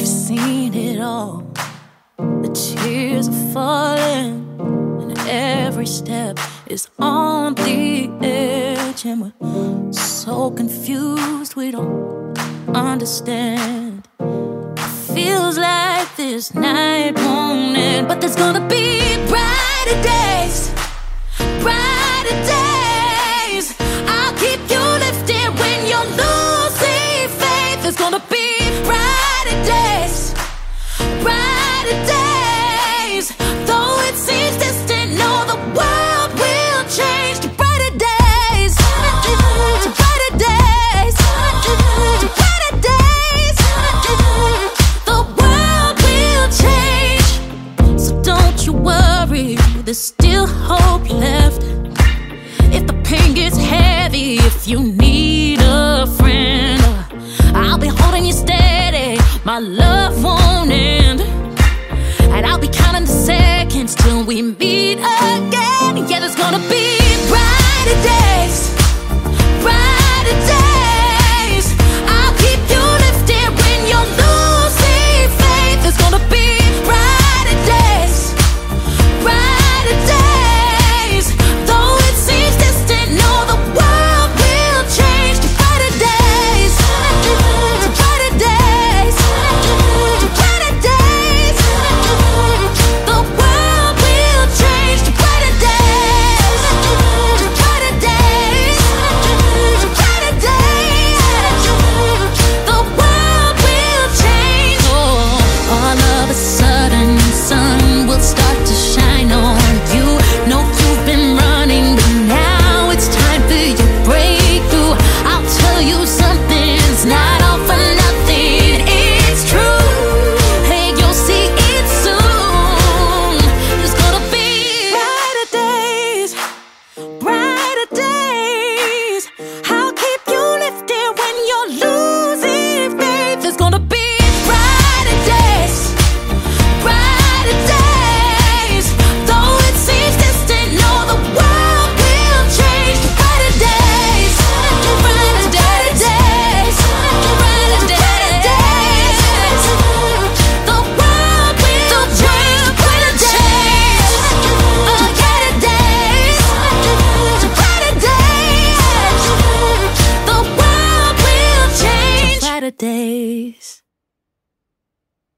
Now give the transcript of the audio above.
seen it all. The tears are falling, and every step is on the edge. And we're so confused, we don't understand. Feels like this night won't end, but there's gonna be brighter days, brighter days. I'll keep you lifted when you're losing faith. There's gonna be brighter days, brighter days. Though it seems distant, no, the world will change to brighter days, to brighter days, to brighter days. The world will change, so don't you worry, there's still hope left. If the pain gets heavy, if you need a friend, I'll be holding you steady, my love won't end. And I'll be counting the seconds till we meet again. Yeah, there's gonna be brighter days,